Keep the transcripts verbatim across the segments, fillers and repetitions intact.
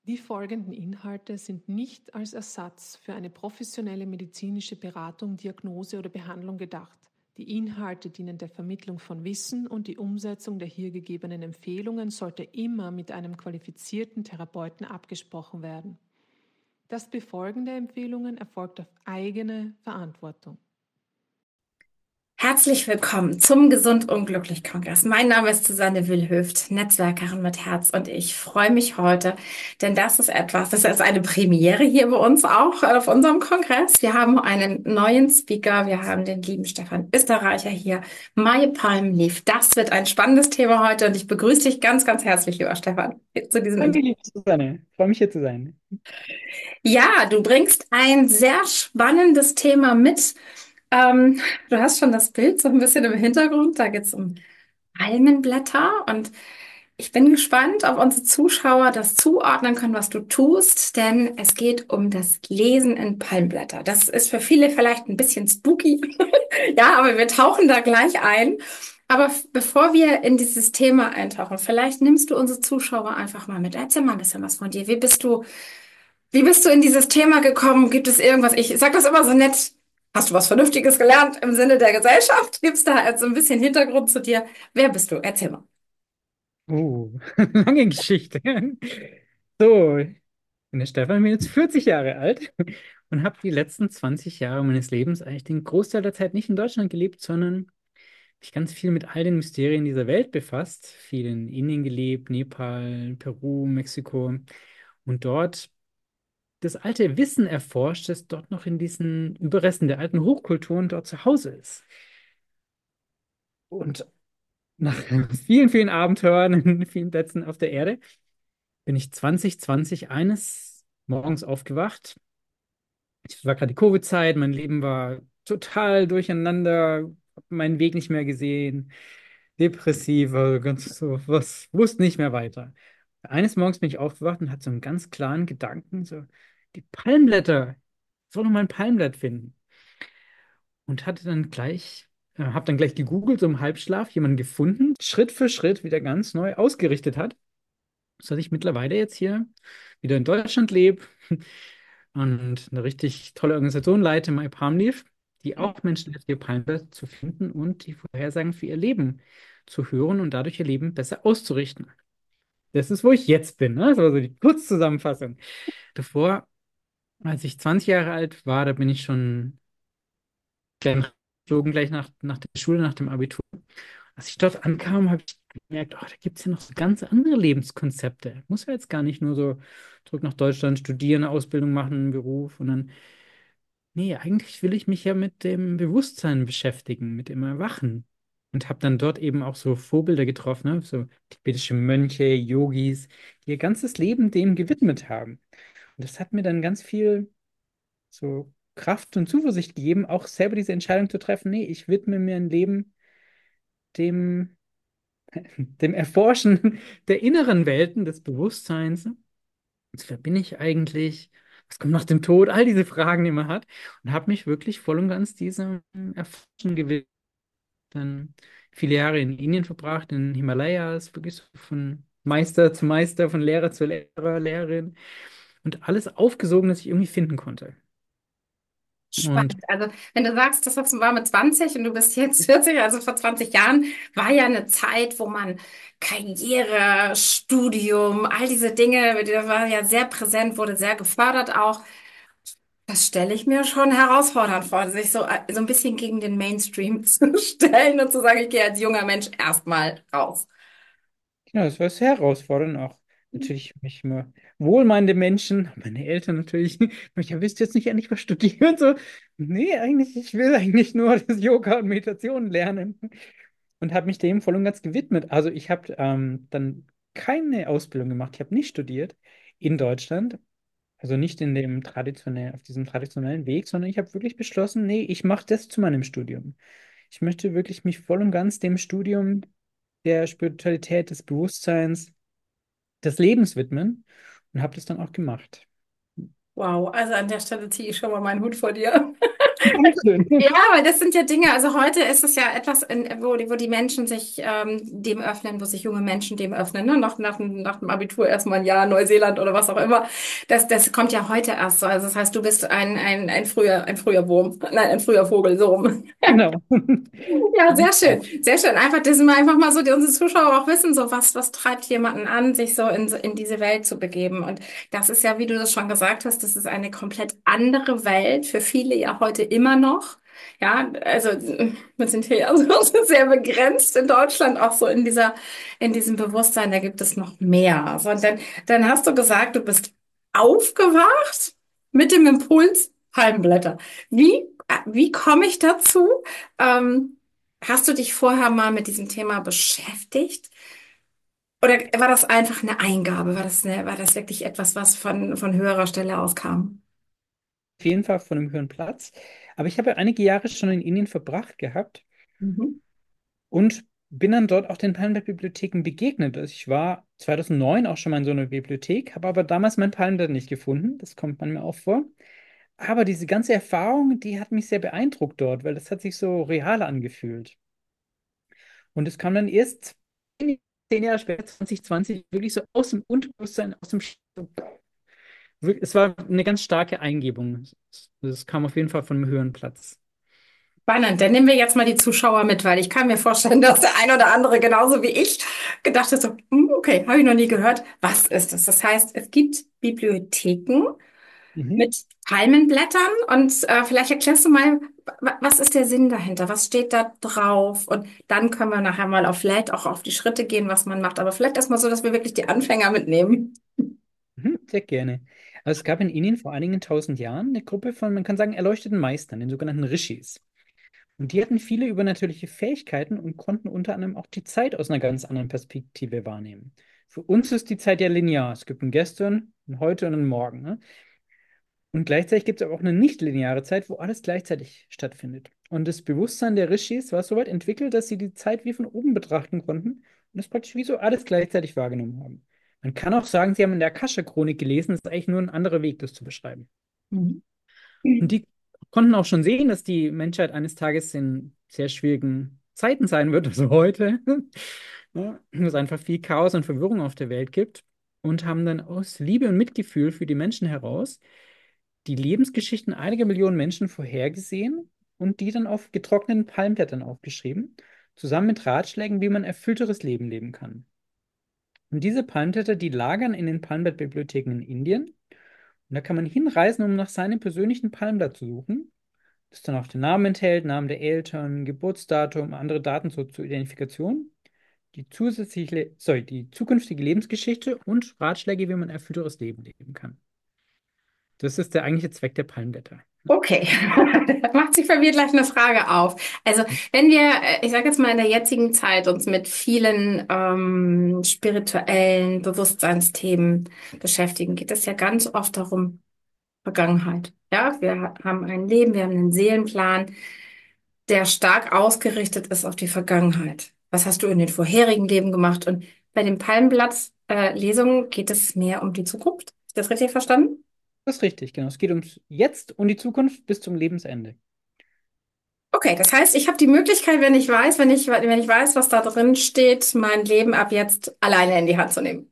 Die folgenden Inhalte sind nicht als Ersatz für eine professionelle medizinische Beratung, Diagnose oder Behandlung gedacht. Die Inhalte dienen der Vermittlung von Wissen und die Umsetzung der hier gegebenen Empfehlungen sollte immer mit einem qualifizierten Therapeuten abgesprochen werden. Das Befolgen der Empfehlungen erfolgt auf eigene Verantwortung. Herzlich willkommen zum Gesund Unglücklich Kongress. Mein Name ist Susanne Willhöft, Netzwerkerin mit Herz, und ich freue mich heute, denn das ist etwas, das ist eine Premiere hier bei uns auch auf unserem Kongress. Wir haben einen neuen Speaker, wir haben den lieben Stefan Österreicher hier, My Palm Leaf. Das wird ein spannendes Thema heute und ich begrüße dich ganz, ganz herzlich, lieber Stefan, zu diesem Danke, Interview. liebe Susanne. Freue mich hier zu sein. Ja, du bringst ein sehr spannendes Thema mit. Ähm, Du hast schon das Bild so ein bisschen im Hintergrund. Da geht es um Palmenblätter, und ich bin gespannt, ob unsere Zuschauer das zuordnen können, was du tust, denn es geht um das Lesen in Palmblätter. Das ist für viele vielleicht ein bisschen spooky. Ja, aber wir tauchen da gleich ein. Aber f- bevor wir in dieses Thema eintauchen, vielleicht nimmst du unsere Zuschauer einfach mal mit. Erzähl mal ein bisschen was von dir. Wie bist du wie bist du in dieses Thema gekommen? Gibt es irgendwas? Ich sag das immer so nett. Hast du was Vernünftiges gelernt im Sinne der Gesellschaft? Gibt es da also ein bisschen Hintergrund zu dir? Wer bist du? Erzähl mal. Uh, lange Geschichte. So, ich bin der Stefan, bin jetzt vierzig Jahre alt und habe die letzten zwanzig Jahre meines Lebens eigentlich den Großteil der Zeit nicht in Deutschland gelebt, sondern mich ganz viel mit all den Mysterien dieser Welt befasst. Viel in Indien gelebt, Nepal, Peru, Mexiko und dort das alte Wissen erforscht, das dort noch in diesen Überresten der alten Hochkulturen dort zu Hause ist. Und nach vielen, vielen Abenteuern in vielen Plätzen auf der Erde bin ich zwanzig zwanzig eines Morgens aufgewacht. Es war gerade die Covid-Zeit, mein Leben war total durcheinander, hab meinen Weg nicht mehr gesehen, depressiv, also ganz so, was, wusste nicht mehr weiter. Eines Morgens bin ich aufgewacht und hatte so einen ganz klaren Gedanken, so, die Palmblätter, ich soll noch mal ein Palmblatt finden. Und hatte dann gleich, äh, habe dann gleich gegoogelt, so im Halbschlaf, jemanden gefunden, Schritt für Schritt wieder ganz neu ausgerichtet hat, sodass ich mittlerweile jetzt hier wieder in Deutschland lebe und eine richtig tolle Organisation leite, My Palm Leaf, die auch Menschen hilft, ihr Palmblatt zu finden und die Vorhersagen für ihr Leben zu hören und dadurch ihr Leben besser auszurichten. Das ist, wo ich jetzt bin, ne? Das war so die Kurzzusammenfassung. Davor, als ich zwanzig Jahre alt war, da bin ich schon gleich geflogen, gleich nach, nach der Schule, nach dem Abitur. Als ich dort ankam, habe ich gemerkt, oh, da gibt es ja noch so ganz andere Lebenskonzepte. Muss ja jetzt gar nicht nur so zurück nach Deutschland studieren, eine Ausbildung machen, einen Beruf. Und dann, nee, eigentlich will ich mich ja mit dem Bewusstsein beschäftigen, mit dem Erwachen. Und habe dann dort eben auch so Vorbilder getroffen, ne? So tibetische Mönche, Yogis, die ihr ganzes Leben dem gewidmet haben. Und das hat mir dann ganz viel so Kraft und Zuversicht gegeben, auch selber diese Entscheidung zu treffen, nee, ich widme mir ein Leben dem dem Erforschen der inneren Welten des Bewusstseins. Wer bin ich eigentlich? Was kommt nach dem Tod? All diese Fragen, die man hat. Und habe mich wirklich voll und ganz diesem Erforschen gewidmet. Dann viele Jahre in Indien verbracht, in den Himalayas, wirklich so von Meister zu Meister, von Lehrer zu Lehrer, Lehrerin. Und alles aufgesogen, das ich irgendwie finden konnte. Und Spannend. Also, wenn du sagst, das war mit zwanzig und du bist jetzt vierzig, also vor zwanzig Jahren, war ja eine Zeit, wo man Karriere, Studium, all diese Dinge, das war ja sehr präsent, wurde sehr gefördert auch. Das stelle ich mir schon herausfordernd vor, sich so, so ein bisschen gegen den Mainstream zu stellen und zu sagen, ich gehe als junger Mensch erstmal raus. ja, das war sehr herausfordernd auch. Natürlich mich immer wohlmeinende Menschen, meine Eltern natürlich, ja, willst du jetzt nicht endlich was studieren? So, nee, eigentlich, ich will eigentlich nur das Yoga und Meditation lernen und habe mich dem voll und ganz gewidmet. Also ich habe ähm, dann keine Ausbildung gemacht, ich habe nicht studiert in Deutschland, also nicht in dem traditionellen, auf diesem traditionellen Weg, sondern ich habe wirklich beschlossen, nee, ich mache das zu meinem Studium. Ich möchte wirklich mich voll und ganz dem Studium der Spiritualität, des Bewusstseins, des Lebens widmen und habe das dann auch gemacht. Wow, also an der Stelle ziehe ich schon mal meinen Hut vor dir. Dankeschön. Ja, weil das sind ja Dinge, also heute ist es ja etwas, in, wo, die- wo die Menschen sich ähm, dem öffnen, wo sich junge Menschen dem öffnen, ne? Nach, nach, dem- nach dem Abitur erstmal ein Jahr Neuseeland oder was auch immer. Das, das kommt ja heute erst so. Also das heißt, du bist ein, ein, ein früher, ein früher Wurm, nein, ein früher Vogel, so rum. Genau. Ja, sehr schön, sehr schön. Einfach, dass wir einfach mal so, die, unsere Zuschauer auch wissen, so was, was treibt jemanden an, sich so in, so in diese Welt zu begeben. Und das ist ja, wie du das schon gesagt hast, das ist eine komplett andere Welt, für viele ja heute immer noch. Ja, also wir sind hier ja so sehr begrenzt in Deutschland, auch so in dieser, in diesem Bewusstsein, da gibt es noch mehr. So, und dann, dann hast du gesagt, du bist aufgewacht mit dem Impuls Palmblätter. Wie, wie komme ich dazu? Ähm, Hast du dich vorher mal mit diesem Thema beschäftigt? Oder war das einfach eine Eingabe? War das eine, war das wirklich etwas, was von, von höherer Stelle aus kam? Auf jeden Fall von einem höheren Platz. Aber ich habe ja einige Jahre schon in Indien verbracht gehabt Mhm. und bin dann dort auch den Palmblatt-Bibliotheken begegnet. Also ich war zweitausendneun auch schon mal in so einer Bibliothek, habe aber damals mein Palmblatt nicht gefunden. Das kommt man mir auch vor. Aber diese ganze Erfahrung, die hat mich sehr beeindruckt dort, weil das hat sich so real angefühlt. Und es kam dann erst zehn Jahre später, zwanzig zwanzig, wirklich so aus dem Unterbewusstsein, aus dem Sch- es war eine ganz starke Eingebung. Es kam auf jeden Fall von einem höheren Platz. Spannend. Dann nehmen wir jetzt mal die Zuschauer mit, weil ich kann mir vorstellen, dass der ein oder andere genauso wie ich gedacht hat, so, hm, okay, habe ich noch nie gehört. Was ist das? Das heißt, es gibt Bibliotheken Mhm. mit Palmenblättern und äh, vielleicht erklärst du mal, wa- was ist der Sinn dahinter? Was steht da drauf? Und dann können wir nachher mal auf vielleicht auch auf die Schritte gehen, was man macht. Aber vielleicht erstmal so, dass wir wirklich die Anfänger mitnehmen. Mhm, sehr gerne. Also es gab in Indien vor einigen tausend Jahren eine Gruppe von, man kann sagen, erleuchteten Meistern, den sogenannten Rishis. Und die hatten viele übernatürliche Fähigkeiten und konnten unter anderem auch die Zeit aus einer ganz anderen Perspektive wahrnehmen. Für uns ist die Zeit ja linear. Es gibt ein Gestern, ein Heute und ein Morgen. Ne? Und gleichzeitig gibt es aber auch eine nicht-lineare Zeit, wo alles gleichzeitig stattfindet. Und das Bewusstsein der Rishis war so weit entwickelt, dass sie die Zeit wie von oben betrachten konnten und das praktisch wie so alles gleichzeitig wahrgenommen haben. Man kann auch sagen, sie haben in der Akasha-Chronik gelesen, das ist eigentlich nur ein anderer Weg, das zu beschreiben. Mhm. Und die konnten auch schon sehen, dass die Menschheit eines Tages in sehr schwierigen Zeiten sein wird, also heute, ja, wo es einfach viel Chaos und Verwirrung auf der Welt gibt und haben dann aus Liebe und Mitgefühl für die Menschen heraus die Lebensgeschichten einiger Millionen Menschen vorhergesehen und die dann auf getrockneten Palmblättern aufgeschrieben, zusammen mit Ratschlägen, wie man ein erfüllteres Leben leben kann. Und diese Palmblätter, die lagern in den Palmblattbibliotheken in Indien. Und da kann man hinreisen, um nach seinem persönlichen Palmblatt zu suchen, das dann auch den Namen enthält, Namen der Eltern, Geburtsdatum, andere Daten zur, zur Identifikation, die zusätzliche, sorry, die zukünftige Lebensgeschichte und Ratschläge, wie man ein erfüllteres Leben leben kann. Das ist der eigentliche Zweck der Palmblätter. Okay, da macht sich bei mir gleich eine Frage auf. Also wenn wir, äh, ich sage jetzt mal in der jetzigen Zeit uns mit vielen ähm, spirituellen Bewusstseinsthemen beschäftigen, geht es ja ganz oft darum, Vergangenheit. Ja, wir ha- haben ein Leben, wir haben einen Seelenplan, der stark ausgerichtet ist auf die Vergangenheit. Was hast du in den vorherigen Leben gemacht? Und bei den Palmblatt äh, Lesungen geht es mehr um die Zukunft. Ist das richtig verstanden? Das ist richtig, genau. Es geht ums Jetzt und die Zukunft bis zum Lebensende. Okay, das heißt, ich habe die Möglichkeit, wenn ich weiß, wenn ich, wenn ich weiß, was da drin steht, mein Leben ab jetzt alleine in die Hand zu nehmen.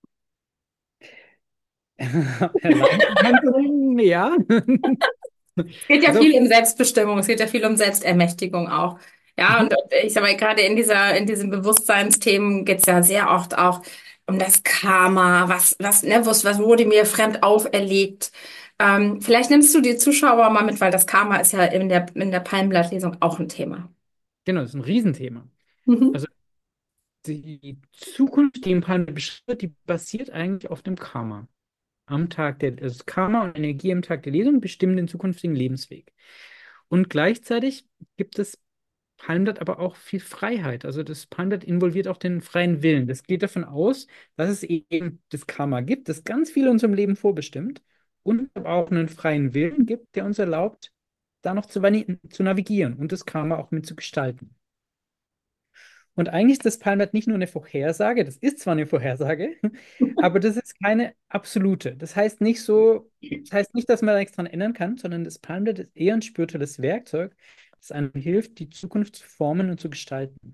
Allein in die Hand zu nehmen, ja. Es geht ja Also, viel um Selbstbestimmung, es geht ja viel um Selbstermächtigung auch. Ja, mhm, und ich sag mal, gerade in dieser, in diesen Bewusstseinsthemen geht es ja sehr oft auch um das Karma, was, was, ne, was, was wurde mir fremd auferlegt. Ähm, vielleicht nimmst du die Zuschauer mal mit, weil das Karma ist ja in der, in der Palmblattlesung auch ein Thema. genau, das ist ein Riesenthema. Mhm. Also die Zukunft, die im Panel beschrieben wird, die basiert eigentlich auf dem Karma. Am Tag der, also Karma und Energie am Tag der Lesung bestimmen den zukünftigen Lebensweg. Und gleichzeitig gibt es Palmblatt aber auch viel Freiheit. Also das Palmblatt involviert auch den freien Willen. Das geht davon aus, dass es eben das Karma gibt, das ganz viel in unserem Leben vorbestimmt und aber auch einen freien Willen gibt, der uns erlaubt, da noch zu, vani- zu navigieren und das Karma auch mit zu gestalten. Und eigentlich ist das Palmblatt nicht nur eine Vorhersage, das ist zwar eine Vorhersage, aber das ist keine absolute. Das heißt nicht so, das heißt nicht, dass man da nichts dran ändern kann, sondern das Palmblatt ist eher ein spirituelles Werkzeug, das einem hilft, die Zukunft zu formen und zu gestalten.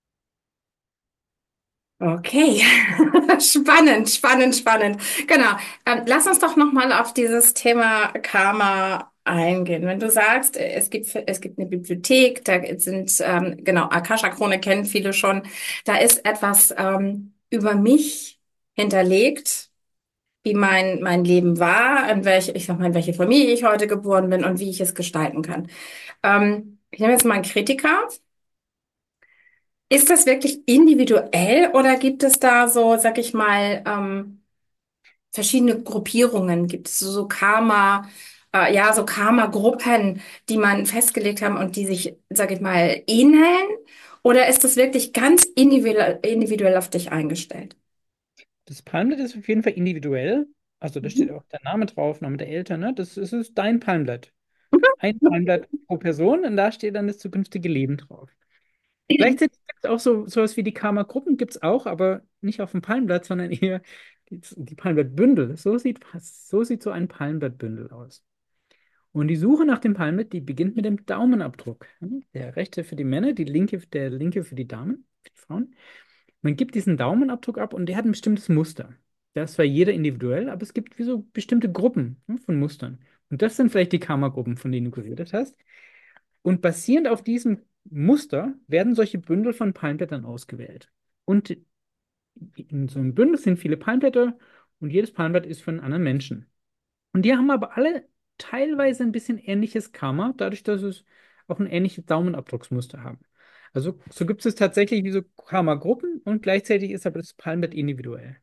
Okay, spannend, spannend, spannend. Genau. Ähm, lass uns doch noch mal auf dieses Thema Karma eingehen. Wenn du sagst, äh, es gibt es gibt eine Bibliothek, da sind ähm, genau Akasha-Chronik kennen viele schon. Da ist etwas ähm, über mich hinterlegt, wie mein mein Leben war, in welche ich sag mal, in welche Familie ich heute geboren bin und wie ich es gestalten kann. Ähm, ich nehme jetzt mal einen Kritiker. Ist das wirklich individuell oder gibt es da so, sag ich mal, ähm, verschiedene Gruppierungen? Gibt es so Karma, äh, ja, so Karma-Gruppen, die man festgelegt haben und die sich, sag ich mal, ähneln? Oder ist das wirklich ganz individuell, individuell auf dich eingestellt? Das Palmblatt ist auf jeden Fall individuell. Also da steht Mhm. auch der Name drauf, Name der Eltern, ne? Das, das ist dein Palmblatt. Ein Palmblatt pro Person und da steht dann das zukünftige Leben drauf. Gleichzeitig gibt es auch so sowas wie die Karma-Gruppen, gibt es auch, aber nicht auf dem Palmblatt, sondern eher die, die Palmblattbündel. So sieht, so sieht so ein Palmblattbündel aus. Und die Suche nach dem Palmblatt, die beginnt mit dem Daumenabdruck. Der rechte für die Männer, die linke, der linke für die Damen, für die Frauen. Man gibt diesen Daumenabdruck ab und der hat ein bestimmtes Muster. Das ist zwar jeder individuell, aber es gibt wie so bestimmte Gruppen, ne, von Mustern. Und das sind vielleicht die Karma-Gruppen, von denen du geredet hast. Und basierend auf diesem Muster werden solche Bündel von Palmblättern ausgewählt. Und in so einem Bündel sind viele Palmblätter und jedes Palmblatt ist für einen anderen Menschen. Und die haben aber alle teilweise ein bisschen ähnliches Karma, dadurch, dass es auch ein ähnliches Daumenabdrucksmuster haben. Also so gibt es tatsächlich wie so Karma-Gruppen und gleichzeitig ist aber das Palmblatt individuell.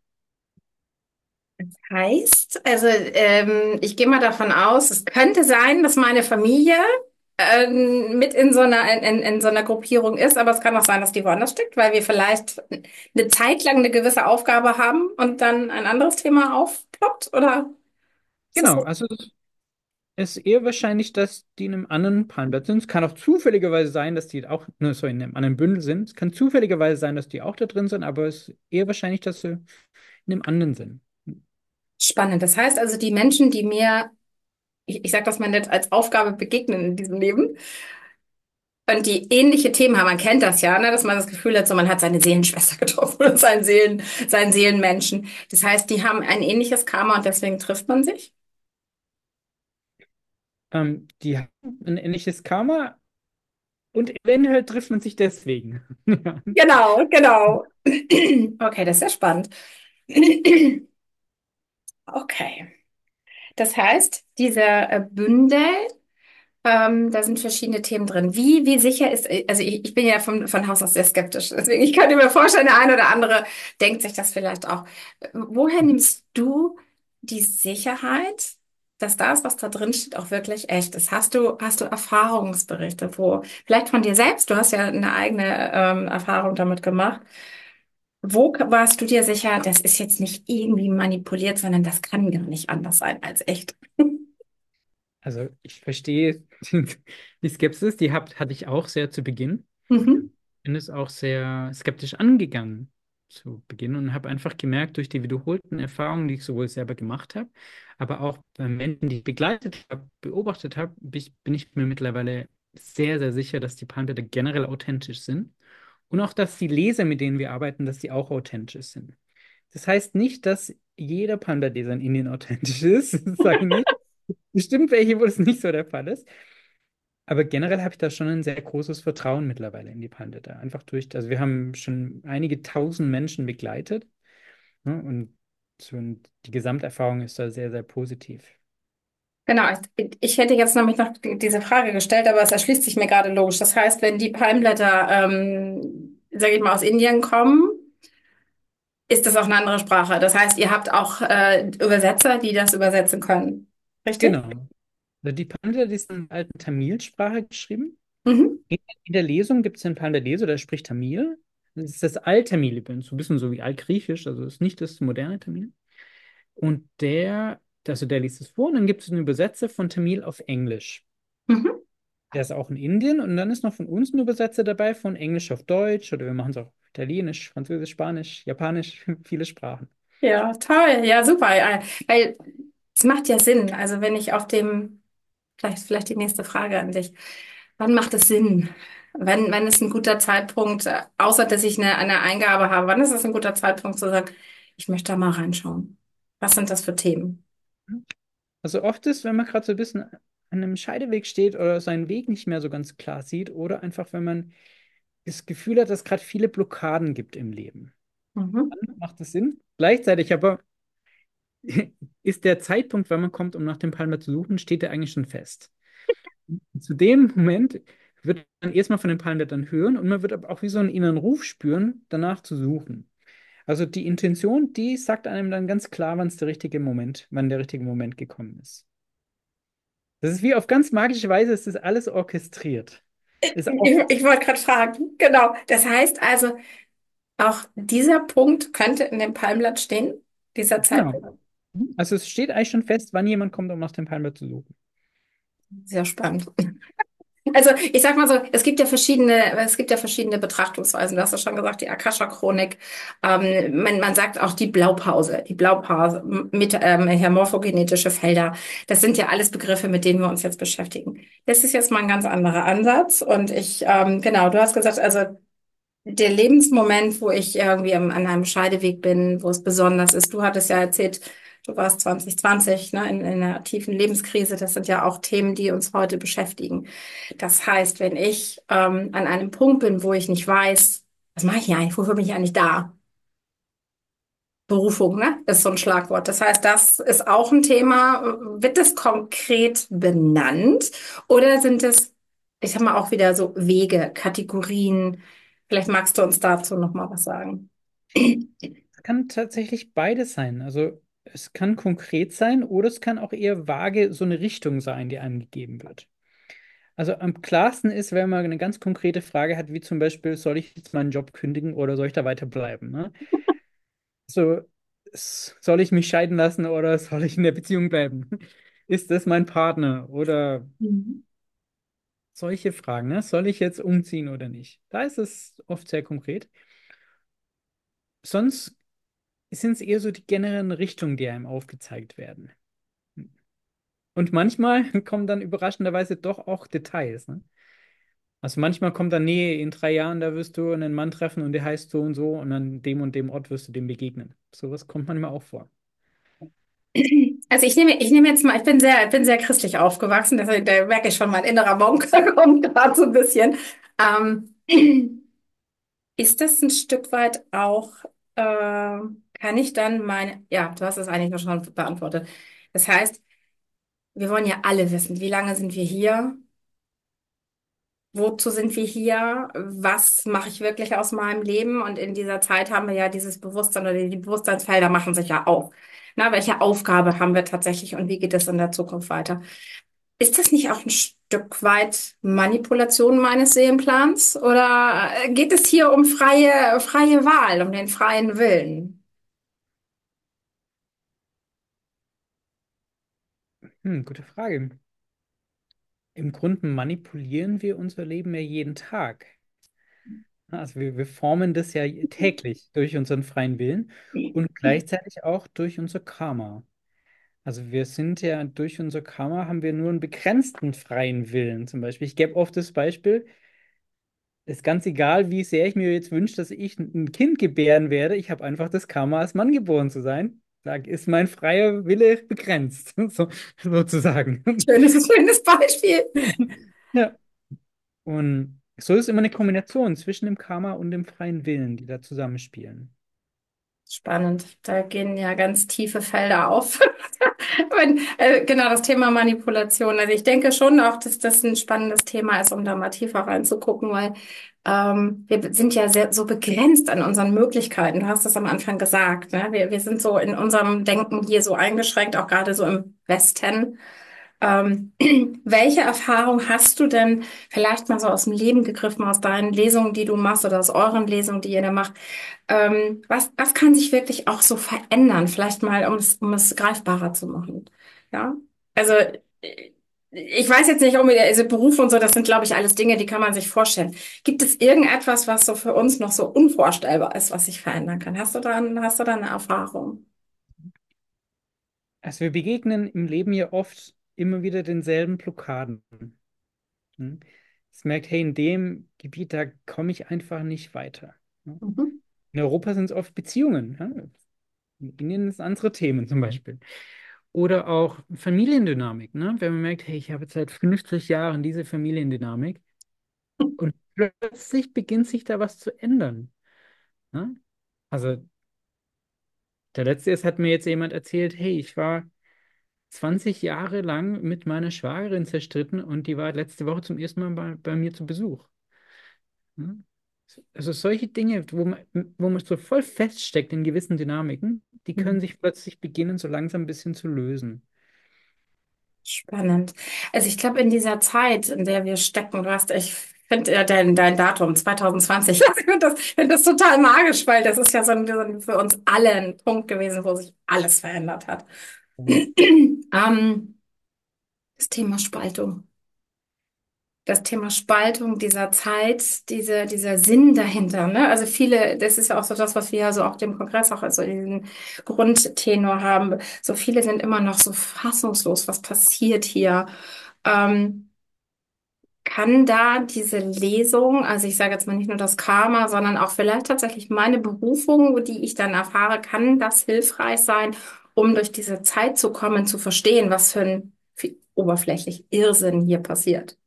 Heißt, also ähm, ich gehe mal davon aus, es könnte sein, dass meine Familie ähm, mit in so einer in, in so einer Gruppierung ist, aber es kann auch sein, dass die woanders steckt, weil wir vielleicht eine Zeit lang eine gewisse Aufgabe haben und dann ein anderes Thema aufploppt, oder ist das Genau, so? also es ist eher wahrscheinlich, dass die in einem anderen Palmblatt sind. Es kann auch zufälligerweise sein, dass die auch, ne, sorry, in einem anderen Bündel sind. Es kann zufälligerweise sein, dass die auch da drin sind, aber es ist eher wahrscheinlich, dass sie in einem anderen sind. Spannend. Das heißt also, die Menschen, die mir, ich, ich sage das mal nett, als Aufgabe begegnen in diesem Leben und die ähnliche Themen haben, man kennt das ja, ne, dass man das Gefühl hat, so man hat seine Seelenschwester getroffen oder seinen Seelen, seinen Seelenmenschen. Das heißt, die haben ein ähnliches Karma und deswegen trifft man sich. Ähm, die haben ein ähnliches Karma und eventuell trifft man sich deswegen. Ja. Genau, genau. Okay, das ist sehr spannend. Okay. Das heißt, dieser äh, Bündel, ähm, da sind verschiedene Themen drin. Wie, wie sicher ist, also ich, ich bin ja von, von Haus aus sehr skeptisch, deswegen ich könnte mir vorstellen, der eine oder andere denkt sich das vielleicht auch. Woher nimmst du die Sicherheit, dass das, was da drin steht, auch wirklich echt ist? Hast du, hast du Erfahrungsberichte, wo, vielleicht von dir selbst, du hast ja eine eigene ähm, Erfahrung damit gemacht. Wo warst du dir sicher, das ist jetzt nicht irgendwie manipuliert, sondern das kann gar nicht anders sein als echt? Also ich verstehe die Skepsis, die hab, hatte ich auch sehr zu Beginn. Mhm. Bin es auch sehr skeptisch angegangen zu Beginn und habe einfach gemerkt, durch die wiederholten Erfahrungen, die ich sowohl selber gemacht habe, aber auch bei Menschen, die ich begleitet habe, beobachtet habe, bin ich, bin ich mir mittlerweile sehr, sehr sicher, dass die Palmblätter generell authentisch sind und auch, dass die Leser, mit denen wir arbeiten, dass die auch authentisch sind. Das heißt nicht, dass jeder Palmblattleser in Indien authentisch ist, das sage ich nicht. Bestimmt welche, wo das nicht so der Fall ist. Aber generell habe ich da schon ein sehr großes Vertrauen mittlerweile in die Palmblätter. Einfach durch, also wir haben schon einige tausend Menschen begleitet, ne, und, so, und die Gesamterfahrung ist da sehr, sehr positiv. Genau, ich, ich hätte jetzt nämlich noch die- diese Frage gestellt, aber es erschließt sich mir gerade logisch. Das heißt, wenn die Palmblätter, ähm, sage ich mal, aus Indien kommen, ist das auch eine andere Sprache. Das heißt, ihr habt auch äh, Übersetzer, die das übersetzen können. Richtig? Genau. Also die Palmblätter, die sind in der alten Tamilsprache geschrieben. Mhm. In, in der Lesung gibt es den Palmblatt Leser, der spricht Tamil. Das ist das Alttamil übrigens, so ein bisschen so wie Altgriechisch, also ist nicht das moderne Tamil. Und der, also der liest es vor und dann gibt es einen Übersetzer von Tamil auf Englisch. Mhm. Der ist auch in Indien und dann ist noch von uns ein Übersetzer dabei, von Englisch auf Deutsch oder wir machen es auch auf Italienisch, Französisch, Spanisch, Japanisch, viele Sprachen. Ja, toll. Ja, super. Ja, weil es macht ja Sinn. Also wenn ich auf dem, vielleicht, vielleicht die nächste Frage an dich. Wann macht es Sinn? Wann, wann ist ein guter Zeitpunkt, äh, außer dass ich eine, eine Eingabe habe, wann ist es ein guter Zeitpunkt zu sagen, ich möchte da mal reinschauen? Was sind das für Themen? Also oft ist, wenn man gerade so ein bisschen an einem Scheideweg steht oder seinen Weg nicht mehr so ganz klar sieht oder einfach, wenn man das Gefühl hat, dass es gerade viele Blockaden gibt im Leben. Mhm. Dann macht es Sinn. Gleichzeitig aber ist der Zeitpunkt, wenn man kommt, um nach dem Palmer zu suchen, steht der eigentlich schon fest. Zu dem Moment wird man erstmal von den Palmblättern hören und man wird aber auch wie so einen inneren Ruf spüren, danach zu suchen. Also die Intention, die sagt einem dann ganz klar, wann es der richtige Moment, wann der richtige Moment gekommen ist. Das ist wie auf ganz magische Weise, ist das alles orchestriert. Ist auch, Ich, ich wollte gerade fragen, genau. Das heißt also, auch dieser Punkt könnte in dem Palmblatt stehen, dieser genau. Zeitpunkt. Also es steht eigentlich schon fest, wann jemand kommt, um nach dem Palmblatt zu suchen. Sehr spannend. Also ich sag mal so, es gibt ja verschiedene, es gibt ja verschiedene Betrachtungsweisen. Du hast ja schon gesagt, die Akasha-Chronik. Ähm, man, man sagt auch die Blaupause, die Blaupause mit ähm, ja, morphogenetische Felder. Das sind ja alles Begriffe, mit denen wir uns jetzt beschäftigen. Das ist jetzt mal ein ganz anderer Ansatz. Und ich, ähm, genau, du hast gesagt, also der Lebensmoment, wo ich irgendwie am- an einem Scheideweg bin, wo es besonders ist. Du hattest ja erzählt, du warst zwanzig zwanzig, ne, in, in einer tiefen Lebenskrise. Das sind ja auch Themen, die uns heute beschäftigen. Das heißt, wenn ich ähm, an einem Punkt bin, wo ich nicht weiß, was mache ich hier eigentlich, wofür bin ich eigentlich da? Berufung, ne, ist so ein Schlagwort. Das heißt, das ist auch ein Thema. Wird das konkret benannt oder sind es, ich sag mal, auch wieder so Wege, Kategorien? Vielleicht magst du uns dazu noch mal was sagen. Es kann tatsächlich beides sein. Also es kann konkret sein oder es kann auch eher vage so eine Richtung sein, die einem gegeben wird. Also am klarsten ist, wenn man eine ganz konkrete Frage hat, wie zum Beispiel, soll ich jetzt meinen Job kündigen oder soll ich da weiter bleiben? Ne? So, s- soll ich mich scheiden lassen oder soll ich in der Beziehung bleiben? Ist das mein Partner? Oder Mhm. solche Fragen, ne? Soll ich jetzt umziehen oder nicht? Da ist es oft sehr konkret. Sonst sind es eher so die generellen Richtungen, die einem aufgezeigt werden. Und manchmal kommen dann überraschenderweise doch auch Details, ne? Also manchmal kommt dann, nee, in drei Jahren, da wirst du einen Mann treffen und der heißt so und so und an dem und dem Ort wirst du dem begegnen. Sowas kommt manchmal auch vor. Also ich nehme, ich nehme jetzt mal, ich bin sehr, ich bin sehr christlich aufgewachsen, deswegen da merke ich schon, mein innerer Monk kommt gerade so ein bisschen. Ähm, ist das ein Stück weit auch, äh, kann ich dann meine, ja, du hast es eigentlich schon beantwortet. Das heißt, wir wollen ja alle wissen, wie lange sind wir hier? Wozu sind wir hier? Was mache ich wirklich aus meinem Leben? Und in dieser Zeit haben wir ja dieses Bewusstsein oder die Bewusstseinsfelder machen sich ja auf. Na, welche Aufgabe haben wir tatsächlich und wie geht es in der Zukunft weiter? Ist das nicht auch ein Stück weit Manipulation meines Seelenplans? Oder äh, geht es hier um freie, freie Wahl, um den freien Willen? Hm, gute Frage. Im Grunde manipulieren wir unser Leben ja jeden Tag. Also wir, wir formen das ja täglich durch unseren freien Willen und gleichzeitig auch durch unser Karma. Also wir sind ja durch unser Karma haben wir nur einen begrenzten freien Willen. Zum Beispiel, ich gebe oft das Beispiel, ist ganz egal, wie sehr ich mir jetzt wünsche, dass ich ein Kind gebären werde. Ich habe einfach das Karma, als Mann geboren zu sein. Da ist mein freier Wille begrenzt, so, sozusagen. Schönes, schönes Beispiel. Ja. Und so ist immer eine Kombination zwischen dem Karma und dem freien Willen, die da zusammenspielen. Spannend. Da gehen ja ganz tiefe Felder auf. Und, äh, genau, das Thema Manipulation. Also ich denke schon auch, dass das ein spannendes Thema ist, um da mal tiefer reinzugucken, weil ähm, wir sind ja sehr so begrenzt an unseren Möglichkeiten. Du hast das am Anfang gesagt, ne? Wir, wir sind so in unserem Denken hier so eingeschränkt, auch gerade so im Westen. Ähm, welche Erfahrung hast du denn vielleicht mal so aus dem Leben gegriffen, aus deinen Lesungen, die du machst oder aus euren Lesungen, die ihr da macht? Ähm, was, was kann sich wirklich auch so verändern? Vielleicht mal, um es, um es greifbarer zu machen. Ja, also ich weiß jetzt nicht unbedingt, also Beruf und so, das sind, glaube ich, alles Dinge, die kann man sich vorstellen. Gibt es irgendetwas, was so für uns noch so unvorstellbar ist, was sich verändern kann? Hast du da, hast du da eine Erfahrung? Also wir begegnen im Leben ja oft immer wieder denselben Blockaden. Hm? Es merkt, hey, in dem Gebiet, da komme ich einfach nicht weiter. Ne? Mhm. In Europa sind es oft Beziehungen. Ja? In Indien sind es andere Themen zum Beispiel. Oder auch Familiendynamik. Ne? Wenn man merkt, hey, ich habe jetzt seit fünfzig Jahren diese Familiendynamik und plötzlich beginnt sich da was zu ändern. Ne? Also der letzte ist, hat mir jetzt jemand erzählt, hey, ich war zwanzig Jahre lang mit meiner Schwägerin zerstritten und die war letzte Woche zum ersten Mal bei, bei mir zu Besuch. Hm? Also solche Dinge, wo man, wo man so voll feststeckt in gewissen Dynamiken, die können sich plötzlich beginnen, so langsam ein bisschen zu lösen. Spannend. Also ich glaube, in dieser Zeit, in der wir stecken, du hast, ich finde ja dein, dein Datum zwanzig zwanzig, ich finde das, find das total magisch, weil das ist ja so ein, so ein, für uns alle ein Punkt gewesen, wo sich alles verändert hat. Mhm. Ähm, das Thema Spaltung. Das Thema Spaltung dieser Zeit, diese, dieser Sinn dahinter, ne? Also viele, das ist ja auch so das, was wir ja so auch dem Kongress auch also diesen Grundtenor haben. So viele sind immer noch so fassungslos, was passiert hier? Ähm, Kann da diese Lesung, also ich sage jetzt mal nicht nur das Karma, sondern auch vielleicht tatsächlich meine Berufung, die ich dann erfahre, kann das hilfreich sein, um durch diese Zeit zu kommen, zu verstehen, was für ein viel oberflächlich Irrsinn hier passiert.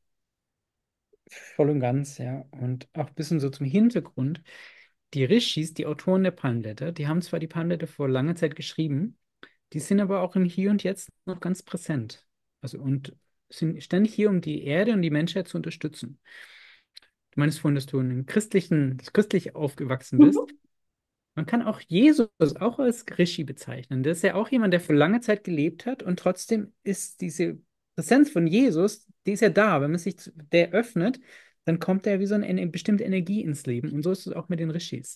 Voll und ganz, ja. Und auch ein bisschen so zum Hintergrund. Die Rishis, die Autoren der Palmblätter, die haben zwar die Palmblätter vor langer Zeit geschrieben, die sind aber auch im Hier und Jetzt noch ganz präsent. Also und sind ständig hier, um die Erde und die Menschheit zu unterstützen. Du meinst vorhin, dass du in einem christlichen, dass christlich aufgewachsen bist. Mhm. Man kann auch Jesus auch als Rishi bezeichnen. Das ist ja auch jemand, der für lange Zeit gelebt hat und trotzdem ist diese Präsenz von Jesus, die ist ja da. Wenn man sich zu- der öffnet, dann kommt da wie so eine, eine bestimmte Energie ins Leben. Und so ist es auch mit den Rishis.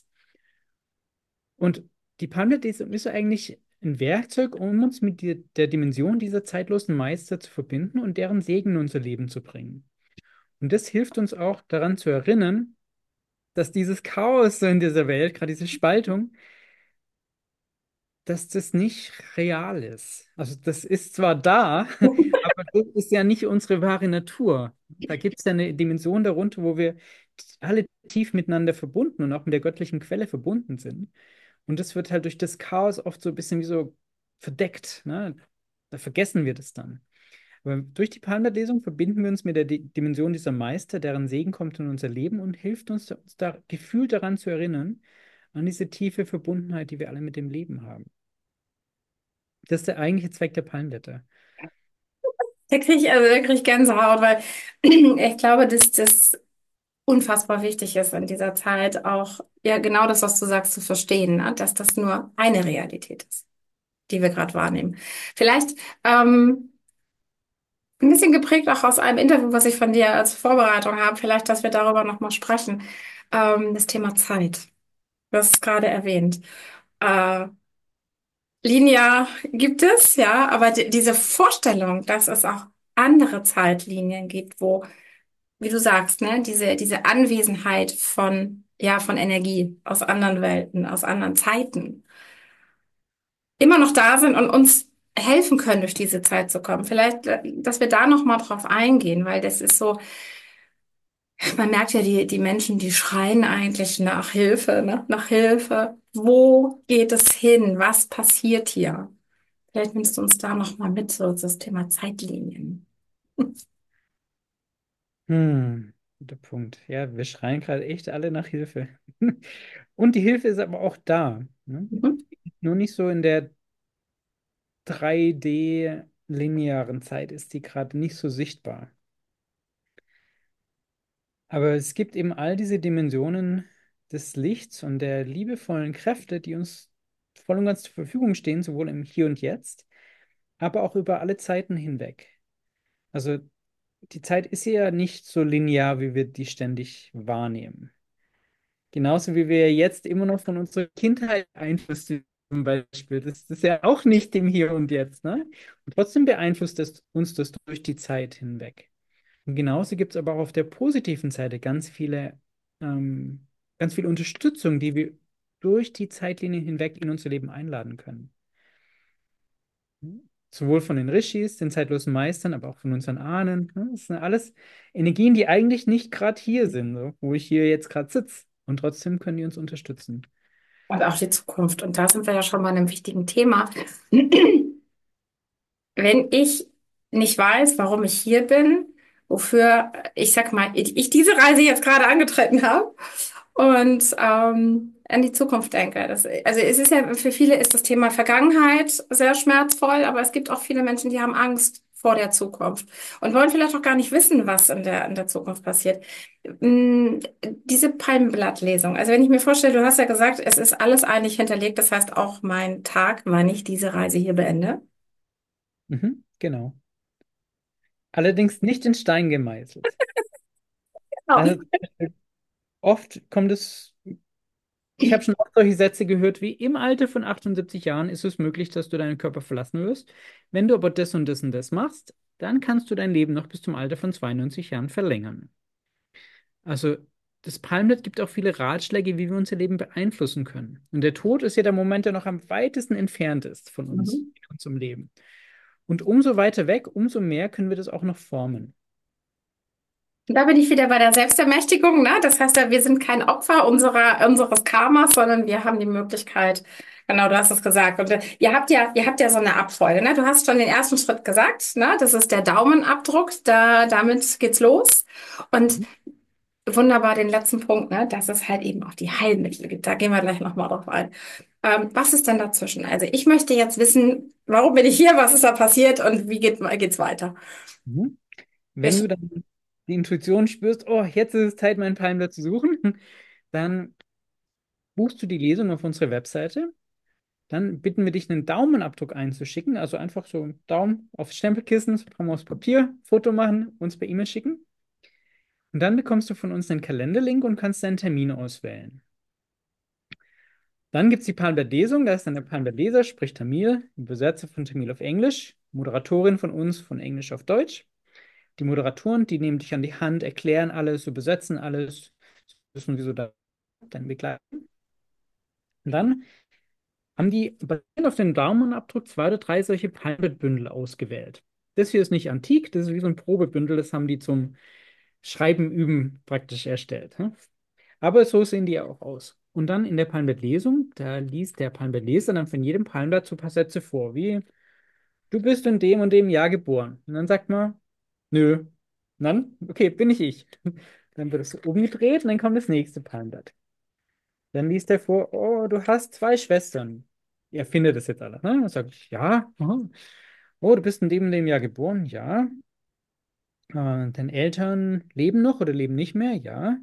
Und die Palmette ist, ist eigentlich ein Werkzeug, um uns mit die, der Dimension dieser zeitlosen Meister zu verbinden und deren Segen in unser Leben zu bringen. Und das hilft uns auch daran zu erinnern, dass dieses Chaos so in dieser Welt, gerade diese Spaltung, dass das nicht real ist. Also das ist zwar da, aber das ist ja nicht unsere wahre Natur. Da gibt es ja eine Dimension darunter, wo wir alle tief miteinander verbunden und auch mit der göttlichen Quelle verbunden sind. Und das wird halt durch das Chaos oft so ein bisschen wie so verdeckt. Ne? Da vergessen wir das dann. Aber durch die Palmblatt-Lesung verbinden wir uns mit der Di Dimension dieser Meister, deren Segen kommt in unser Leben und hilft uns, uns da gefühlt daran zu erinnern, an diese tiefe Verbundenheit, die wir alle mit dem Leben haben. Das ist der eigentliche Zweck der Palmblätter. Da kriege ich, also da krieg ich Gänsehaut, weil ich glaube, dass das unfassbar wichtig ist in dieser Zeit auch, ja, genau das, was du sagst, zu verstehen, ne? Dass das nur eine Realität ist, die wir gerade wahrnehmen. Vielleicht ähm, ein bisschen geprägt auch aus einem Interview, was ich von dir als Vorbereitung habe, vielleicht, dass wir darüber nochmal sprechen. Ähm, das Thema Zeit. Du hast es gerade erwähnt. Äh, Linear gibt es, ja, aber die, diese Vorstellung, dass es auch andere Zeitlinien gibt, wo, wie du sagst, ne, diese, diese Anwesenheit von, ja, von Energie aus anderen Welten, aus anderen Zeiten immer noch da sind und uns helfen können, durch diese Zeit zu kommen. Vielleicht, äh, dass wir da noch mal drauf eingehen, weil das ist so, man merkt ja, die, die Menschen, die schreien eigentlich nach Hilfe, ne? Nach Hilfe. Wo geht es hin? Was passiert hier? Vielleicht nimmst du uns da noch mal mit, so das Thema Zeitlinien. Hm, guter Punkt. Ja, wir schreien gerade echt alle nach Hilfe. Und die Hilfe ist aber auch da. Ne? Mhm. Nur nicht so in der drei D-linearen Zeit ist die gerade nicht so sichtbar. Aber es gibt eben all diese Dimensionen des Lichts und der liebevollen Kräfte, die uns voll und ganz zur Verfügung stehen, sowohl im Hier und Jetzt, aber auch über alle Zeiten hinweg. Also die Zeit ist ja nicht so linear, wie wir die ständig wahrnehmen. Genauso wie wir jetzt immer noch von unserer Kindheit Einfluss zum Beispiel. Das, das ist ja auch nicht im Hier und Jetzt, ne? Und trotzdem beeinflusst das, uns das durch die Zeit hinweg. Und genauso gibt es aber auch auf der positiven Seite ganz viele, ähm, ganz viel Unterstützung, die wir durch die Zeitlinie hinweg in unser Leben einladen können. Sowohl von den Rishis, den zeitlosen Meistern, aber auch von unseren Ahnen. Ne? Das sind alles Energien, die eigentlich nicht gerade hier sind, so, wo ich hier jetzt gerade sitze. Und trotzdem können die uns unterstützen. Und auch die Zukunft. Und da sind wir ja schon bei einem wichtigen Thema. Wenn ich nicht weiß, warum ich hier bin, wofür ich sag mal, ich, ich diese Reise jetzt gerade angetreten habe und ähm, an die Zukunft denke. Das, also es ist ja, für viele ist das Thema Vergangenheit sehr schmerzvoll, aber es gibt auch viele Menschen, die haben Angst vor der Zukunft und wollen vielleicht auch gar nicht wissen, was in der, in der Zukunft passiert. Mm, Diese Palmenblattlesung, also wenn ich mir vorstelle, du hast ja gesagt, es ist alles eigentlich hinterlegt, das heißt auch mein Tag, wann ich diese Reise hier beende. Mhm, genau. Allerdings nicht in Stein gemeißelt. Genau. Also oft kommt es, ich habe schon oft solche Sätze gehört, wie im Alter von achtundsiebzig Jahren ist es möglich, dass du deinen Körper verlassen wirst. Wenn du aber das und das und das machst, dann kannst du dein Leben noch bis zum Alter von zweiundneunzig Jahren verlängern. Also das Palmblatt gibt auch viele Ratschläge, wie wir unser Leben beeinflussen können. Und der Tod ist ja der Moment, der noch am weitesten entfernt ist von uns, Mhm. in unserem Leben. Und umso weiter weg, umso mehr können wir das auch noch formen. Da bin ich wieder bei der Selbstermächtigung, ne? Das heißt ja, wir sind kein Opfer unserer, unseres Karmas, sondern wir haben die Möglichkeit, genau, du hast es gesagt. Und äh, ihr habt ja, ihr habt ja so eine Abfolge, ne? Du hast schon den ersten Schritt gesagt, ne? Das ist der Daumenabdruck, da, damit geht's los. Und Mhm. wunderbar den letzten Punkt, ne? Dass es halt eben auch die Heilmittel gibt. Da gehen wir gleich nochmal drauf ein. Ähm, was ist denn dazwischen? Also ich möchte jetzt wissen, warum bin ich hier, was ist da passiert und wie geht, geht's weiter? Mhm. Wenn du Ich, dann die Intuition spürst, oh, jetzt ist es Zeit, meinen Palmblatt zu suchen, dann buchst du die Lesung auf unsere Webseite. Dann bitten wir dich, einen Daumenabdruck einzuschicken. Also einfach so einen Daumen aufs Stempelkissen, so Raum aus Papier, Foto machen, uns per E-Mail schicken. Und dann bekommst du von uns einen Kalenderlink und kannst deinen Termin auswählen. Dann gibt es die Palmblatt-Lesung. Da ist dann der Palmblatt-Leser, spricht Tamil, Übersetzer von Tamil auf Englisch, Moderatorin von uns von Englisch auf Deutsch. Die Moderatoren, die nehmen dich an die Hand, erklären alles, übersetzen alles, wissen, wieso da dann begleiten. Und dann haben die basierend auf dem Daumenabdruck zwei oder drei solche Palmblattbündel ausgewählt. Das hier ist nicht antik, das ist wie so ein Probebündel, das haben die zum Schreiben üben praktisch erstellt. Ne? Aber so sehen die auch aus. Und dann in der Palmblattlesung, da liest der Palmblattleser dann von jedem Palmblatt so ein paar Sätze vor, wie du bist in dem und dem Jahr geboren. Und dann sagt man, nö. Und dann, okay, bin ich ich. Dann wird es so umgedreht und dann kommt das nächste Palmblatt. Dann liest er vor, oh, du hast zwei Schwestern. Er findet das jetzt alle. Ne? Dann sage ich, ja. Aha. Oh, du bist in dem und dem Jahr geboren. Ja. Äh, deine Eltern leben noch oder leben nicht mehr? Ja.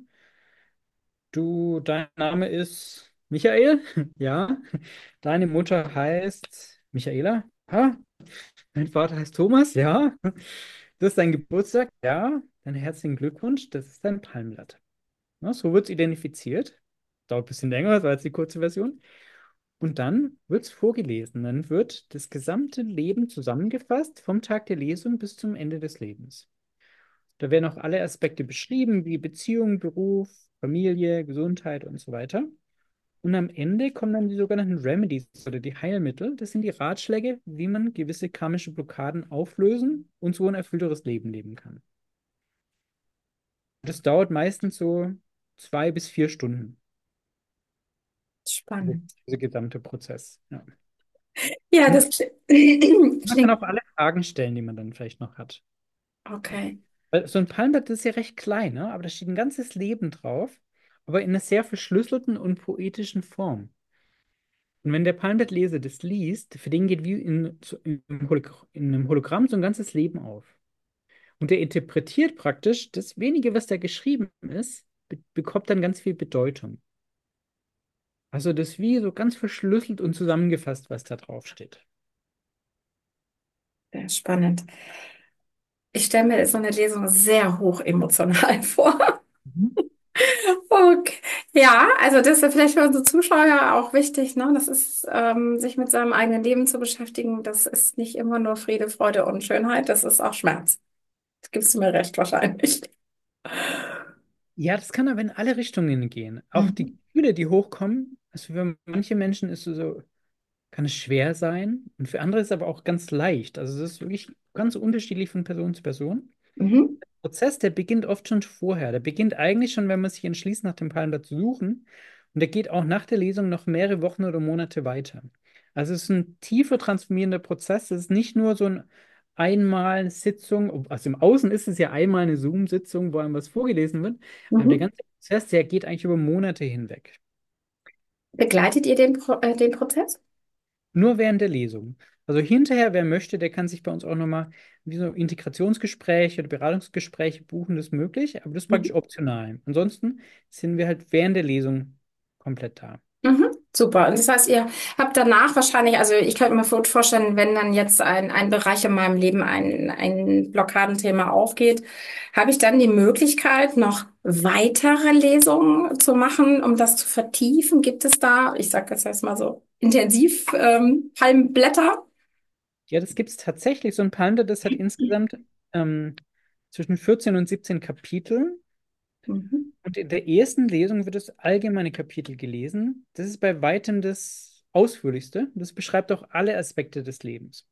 Du, dein Name ist Michael? Ja. Deine Mutter heißt Michaela? Ja. Dein Vater heißt Thomas? Ja. Das ist dein Geburtstag? Ja. Dein herzlichen Glückwunsch, das ist dein Palmblatt. Ja, so wird es identifiziert. Dauert ein bisschen länger, das war jetzt die kurze Version. Und dann wird es vorgelesen. Dann wird das gesamte Leben zusammengefasst, vom Tag der Lesung bis zum Ende des Lebens. Da werden auch alle Aspekte beschrieben, wie Beziehung, Beruf, Familie, Gesundheit und so weiter. Und am Ende kommen dann die sogenannten Remedies oder die Heilmittel. Das sind die Ratschläge, wie man gewisse karmische Blockaden auflösen und so ein erfüllteres Leben leben kann. Das dauert meistens so zwei bis vier Stunden, spannend. dieser gesamte Prozess. Ja. Ja, Und das kli- man kann klingt auch alle Fragen stellen, die man dann vielleicht noch hat. okay. Weil so ein Palmblatt das ist ja recht klein, ne? Aber da steht ein ganzes Leben drauf, aber in einer sehr verschlüsselten und poetischen Form. Und wenn der Palmblattleser das liest, für den geht wie in, so in, einem Holog- in einem Hologramm so ein ganzes Leben auf. Und der interpretiert praktisch das wenige, was da geschrieben ist, be bekommt dann ganz viel Bedeutung. Also das ist wie so ganz verschlüsselt und zusammengefasst, was da drauf steht. Sehr spannend. Ich stelle mir so eine Lesung sehr hoch emotional vor. Mhm. Okay. Ja, also das ist vielleicht für unsere Zuschauer auch wichtig, ne? Das ist, ähm, sich mit seinem eigenen Leben zu beschäftigen. Das ist nicht immer nur Friede, Freude und Schönheit, das ist auch Schmerz. Das gibst du mir recht wahrscheinlich. Ja, das kann aber in alle Richtungen gehen. Auch die Mhm. Gefühle, die hochkommen, also für manche Menschen ist es so, kann es schwer sein und für andere ist es aber auch ganz leicht. Also es ist wirklich ganz unterschiedlich von Person zu Person. Mhm. Prozess, der beginnt oft schon vorher. Der beginnt eigentlich schon, wenn man sich entschließt, nach dem Palmblatt zu suchen. Und der geht auch nach der Lesung noch mehrere Wochen oder Monate weiter. Also es ist ein tiefer transformierender Prozess. Es ist nicht nur so ein einmal eine Sitzung, also im Außen ist es ja einmal eine Zoom-Sitzung, wo einem was vorgelesen wird, aber der Mhm. ganze Prozess, der geht eigentlich über Monate hinweg. Begleitet ihr den, Pro äh, den Prozess? Nur während der Lesung. Also hinterher, wer möchte, der kann sich bei uns auch nochmal wie so Integrationsgespräche oder Beratungsgespräche buchen, das ist möglich, aber das ist praktisch Mhm. optional. Ansonsten sind wir halt während der Lesung komplett da. Mhm. Super. Und das heißt, ihr habt danach wahrscheinlich, also ich könnte mir gut vorstellen, wenn dann jetzt ein, ein Bereich in meinem Leben ein, ein Blockadenthema aufgeht, habe ich dann die Möglichkeit, noch weitere Lesungen zu machen, um das zu vertiefen? Gibt es da, ich sage jetzt erstmal so, intensiv ähm, Palmblätter? Ja, das gibt es tatsächlich. So ein Panda, das hat insgesamt ähm, zwischen vierzehn und siebzehn Kapiteln. Mhm. Und in der ersten Lesung wird das allgemeine Kapitel gelesen. Das ist bei weitem das ausführlichste. Das beschreibt auch alle Aspekte des Lebens.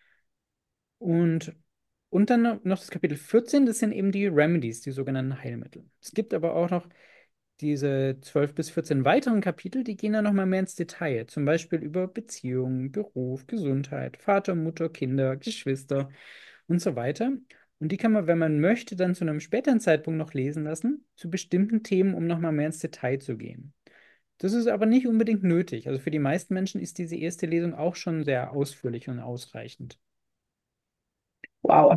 Und, und dann noch noch das Kapitel vierzehn, das sind eben die Remedies, die sogenannten Heilmittel. Es gibt aber auch noch diese zwölf bis vierzehn weiteren Kapitel, die gehen dann nochmal mehr ins Detail. Zum Beispiel über Beziehungen, Beruf, Gesundheit, Vater, Mutter, Kinder, Geschwister und so weiter. Und die kann man, wenn man möchte, dann zu einem späteren Zeitpunkt noch lesen lassen, zu bestimmten Themen, um nochmal mehr ins Detail zu gehen. Das ist aber nicht unbedingt nötig. Also für die meisten Menschen ist diese erste Lesung auch schon sehr ausführlich und ausreichend. Wow.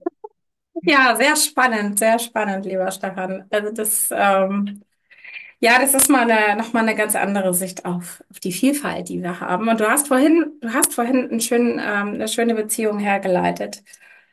Ja, sehr spannend, sehr spannend, lieber Stefan. Also das, ähm, ja, das ist mal eine, noch mal eine ganz andere Sicht auf, auf die Vielfalt, die wir haben. Und du hast vorhin, du hast vorhin einen schönen, ähm, eine schöne Beziehung hergeleitet.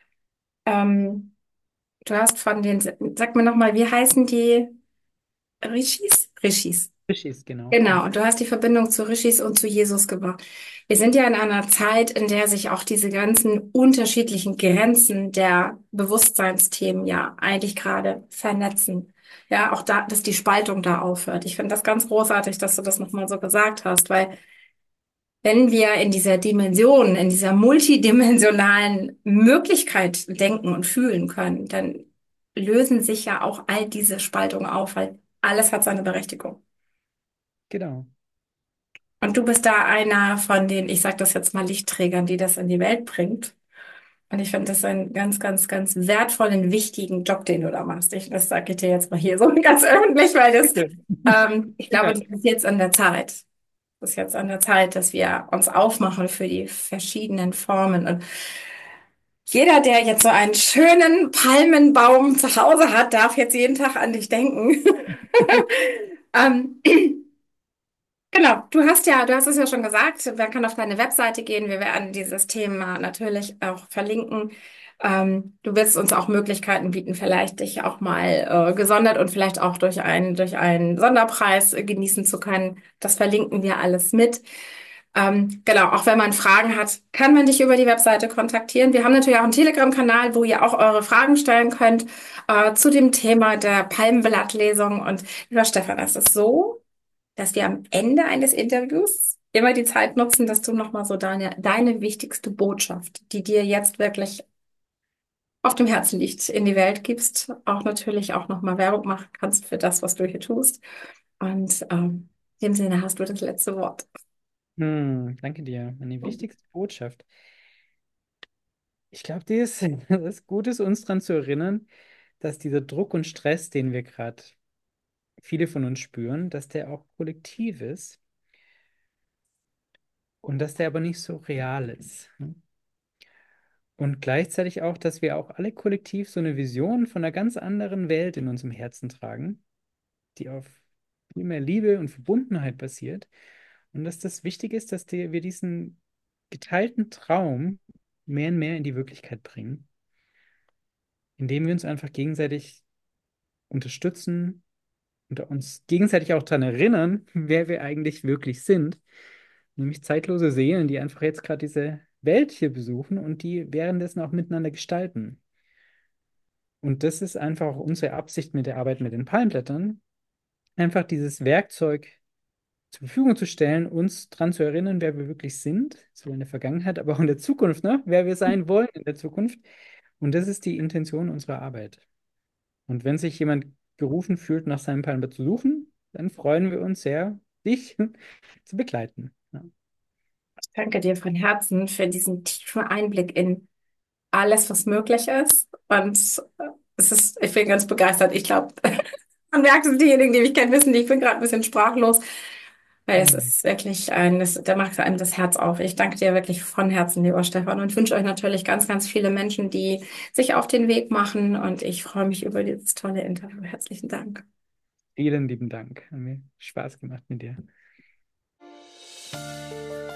Ähm, du hast von den, sag mir noch mal, wie heißen die Rishis? Rishis. Rischis, genau. Genau, Mhm. und du hast die Verbindung zu Rishis und zu Jesus gemacht. Wir sind ja in einer Zeit, in der sich auch diese ganzen unterschiedlichen Grenzen der Bewusstseinsthemen ja eigentlich gerade vernetzen. Ja, auch da, dass die Spaltung da aufhört. Ich finde das ganz großartig, dass du das nochmal so gesagt hast, weil wenn wir in dieser Dimension, in dieser multidimensionalen Möglichkeit denken und fühlen können, dann lösen sich ja auch all diese Spaltungen auf, weil alles hat seine Berechtigung. Genau. Und du bist da einer von den, ich sage das jetzt mal, Lichtträgern, die das in die Welt bringt. Und ich finde das einen ganz, ganz, ganz wertvollen, wichtigen Job, den du da machst. Ich, das sage ich dir jetzt mal hier so ganz öffentlich, weil das, Bitte. ähm, ich glaube, Ja. das ist jetzt an der Zeit. Das ist jetzt an der Zeit, dass wir uns aufmachen für die verschiedenen Formen. Und jeder, der jetzt so einen schönen Palmenbaum zu Hause hat, darf jetzt jeden Tag an dich denken. Ähm, Genau, du hast ja, du hast es ja schon gesagt, man kann auf deine Webseite gehen. Wir werden dieses Thema natürlich auch verlinken. Ähm, du wirst uns auch Möglichkeiten bieten, vielleicht dich auch mal äh, gesondert und vielleicht auch durch einen, durch einen Sonderpreis äh, genießen zu können. Das verlinken wir alles mit. Ähm, genau, auch wenn man Fragen hat, kann man dich über die Webseite kontaktieren. Wir haben natürlich auch einen Telegram-Kanal, wo ihr auch eure Fragen stellen könnt äh, zu dem Thema der Palmblattlesung. Und lieber Stefan, es ist so, dass wir am Ende eines Interviews immer die Zeit nutzen, dass du nochmal so deine, deine wichtigste Botschaft, die dir jetzt wirklich auf dem Herzen liegt, in die Welt gibst. Auch natürlich auch nochmal Werbung machen kannst für das, was du hier tust. Und ähm, in dem Sinne hast du das letzte Wort. Hm, danke dir. Meine wichtigste Botschaft. Ich glaube, die ist, das ist gut ist, uns daran zu erinnern, dass dieser Druck und Stress, den wir gerade viele von uns spüren, dass der auch kollektiv ist und dass der aber nicht so real ist. Ne? Und gleichzeitig auch, dass wir auch alle kollektiv so eine Vision von einer ganz anderen Welt in unserem Herzen tragen, die auf viel mehr Liebe und Verbundenheit basiert. Und dass das wichtig ist, dass die, wir diesen geteilten Traum mehr und mehr in die Wirklichkeit bringen, indem wir uns einfach gegenseitig unterstützen, und uns gegenseitig auch daran erinnern, wer wir eigentlich wirklich sind. Nämlich zeitlose Seelen, die einfach jetzt gerade diese Welt hier besuchen und die währenddessen auch miteinander gestalten. Und das ist einfach auch unsere Absicht mit der Arbeit mit den Palmblättern, einfach dieses Werkzeug zur Verfügung zu stellen, uns daran zu erinnern, wer wir wirklich sind, so in der Vergangenheit, aber auch in der Zukunft, ne? Wer wir sein wollen in der Zukunft. Und das ist die Intention unserer Arbeit. Und wenn sich jemand gerufen fühlt, nach seinem Palmblatt zu suchen, dann freuen wir uns sehr, dich zu begleiten. Ja. Danke dir von Herzen für diesen tiefen Einblick in alles, was möglich ist. Und äh, es ist, ich bin ganz begeistert. Ich glaube, man merkt es, diejenigen, die mich kennen, wissen, ich bin gerade ein bisschen sprachlos, weil es Mhm. ist wirklich ein, das, da macht einem das Herz auf. Ich danke dir wirklich von Herzen, lieber Stefan, und wünsche euch natürlich ganz, ganz viele Menschen, die sich auf den Weg machen. Und ich freue mich über dieses tolle Interview. Herzlichen Dank. Vielen lieben Dank. Hat mir Spaß gemacht mit dir.